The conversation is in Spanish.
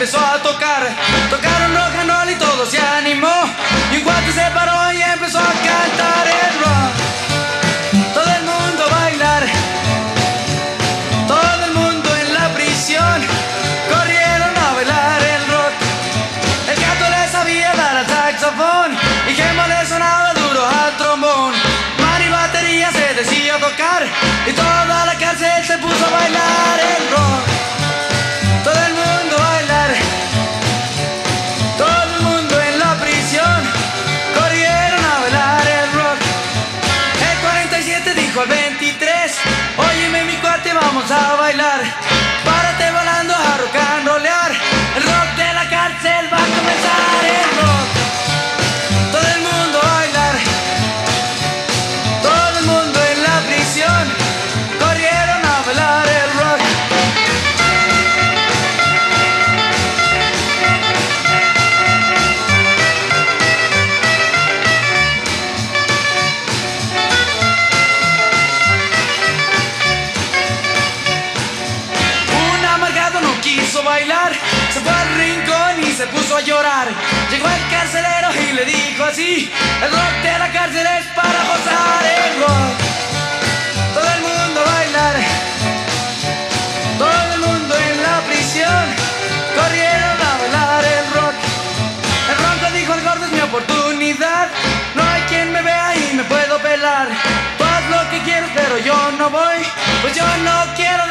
empezó a tocar. Tocaron rock and roll y todo se animó. Y un cuate se paró y empezó a cantar el rock. Todo el mundo a bailar. Todo el mundo en la prisión corrieron a bailar el rock. El gato le sabía dar al saxofón y Gemma le sonaba duro al trombón. Mani batería se decía tocar y toda la cárcel se puso a bailar el rock. Todo el mundo a bailar. Todo el mundo en la prisión corrieron a bailar el rock. El 47 dijo al 23: óyeme mi cuate, vamos a bailar. Párate volando a rock and rollear. El rock de la cárcel va a comenzar el rock. Todo el mundo a bailar. Todo el mundo en la prisión corrieron a bailar el rock. Un amargado no quiso bailar, se fue al rincón y se puso a llorar. Llegó el carcelero y le dijo así: el rock de la cárcel es para gozar el rock. Todo el mundo a bailar. Todo el mundo en la prisión corrieron a bailar el rock. El ronco dijo: el gordo es mi oportunidad. No hay quien me vea y me puedo pelar. Tú haz lo que quieres pero yo no voy, pues yo no quiero